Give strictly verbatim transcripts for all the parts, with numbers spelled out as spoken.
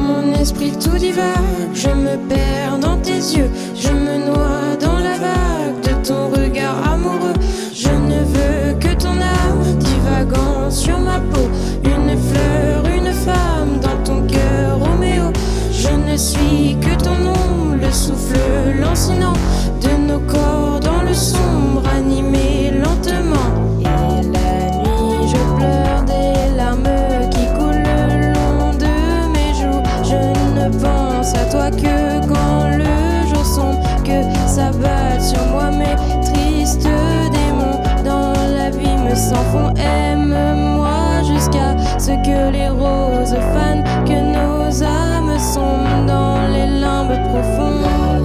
mon esprit tout divague, je me perds dans tes yeux, je me noie dans la vague de ton regard amoureux. Je ne veux que ton âme divagant sur ma peau, une fleur, une femme dans ton cœur, Roméo. Je ne suis que ton ombre, le souffle lancinant de nos corps dans le sombre, animé lentement. Et la nuit, je pleure des larmes qui coulent le long de mes joues. Je ne pense à toi que quand le jour sombre, que s'abattent sur moi mes tristes démons. Dans la vie me s'en font, aime-moi jusqu'à ce que les roses fanent, que nos âmes sombrent dans les limbes profondes.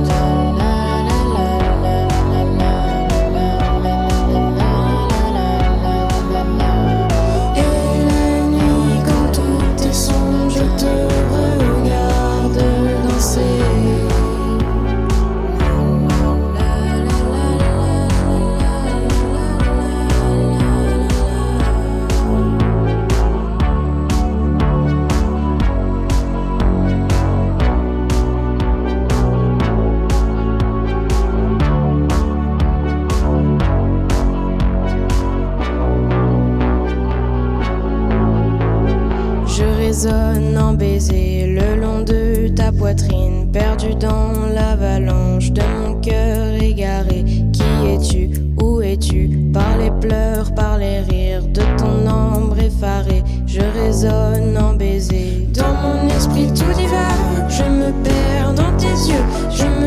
Je résonne en baiser le long de ta poitrine, perdu dans l'avalanche de mon cœur égaré. Qui es-tu? Où es-tu? Par les pleurs, par les rires de ton ombre effarée. Je résonne en baiser. Dans mon esprit tout divague, je me perds dans tes yeux, je me